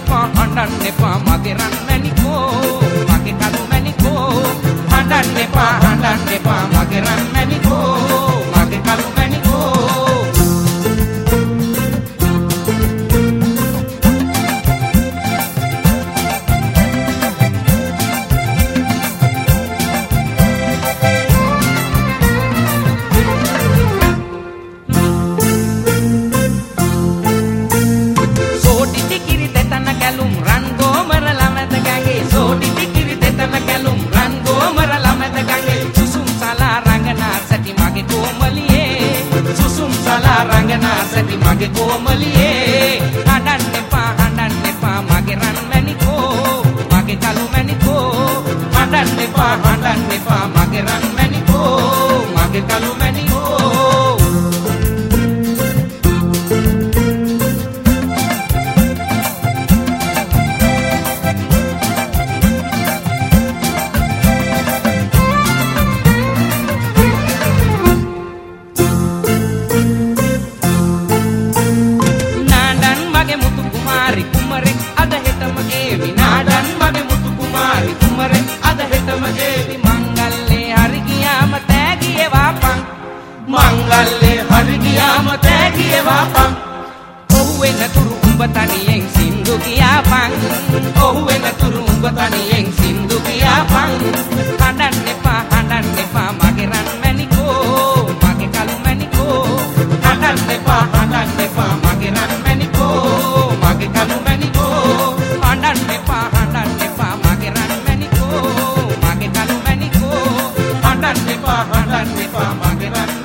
එපා හඬන්න එපා මගේ රන් මැණිකෝ මගේ කළු මැණිකෝ හඬන්න එපා මගේ රන් මැණිකෝ මගේ කළු මැණිකෝ සැටි මගේ කොමලියේ හඬන්න එපා මගේ රන් මැණිකෝ මගේ කළු මැණිකෝ හඬන්න එපා මගේ රන් මැණිකෝ මගේ කළු මැණිකෝ මංගල්ලේ හරි ගියාම තෑගියේ වාපන් ඔහු වෙනතුරු උඹ තනියෙන් සින්දු කියාපන් ඔහු වෙනතුරු උඹ තනියෙන් සින්දු කියාපන් හඬන්න එපා මගේ රන් මැණිකෝ මගේ කළු මැණිකෝ හඬන්න එපා මගේ රන් මැණිකෝ මගේ කළු මැණිකෝ හඬන්න එපා මගේ රන් මැණිකෝ මගේ කළු මැණිකෝ හඬන්න එපා මගේ රන්